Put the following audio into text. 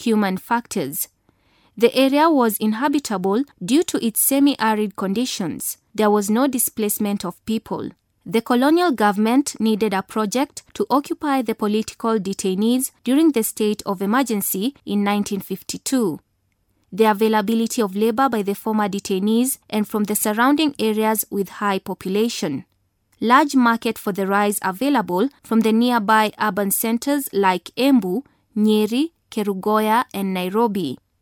human factors. The area was inhabitable due to its semi-arid conditions. There was no displacement of people. The colonial government needed a project to occupy the political detainees during the state of emergency in 1952. The availability of labor by the former detainees and from the surrounding areas with high population. Large market for the rice available from the nearby urban centers like Embu, Nyeri, Kerugoya, and Nairobi.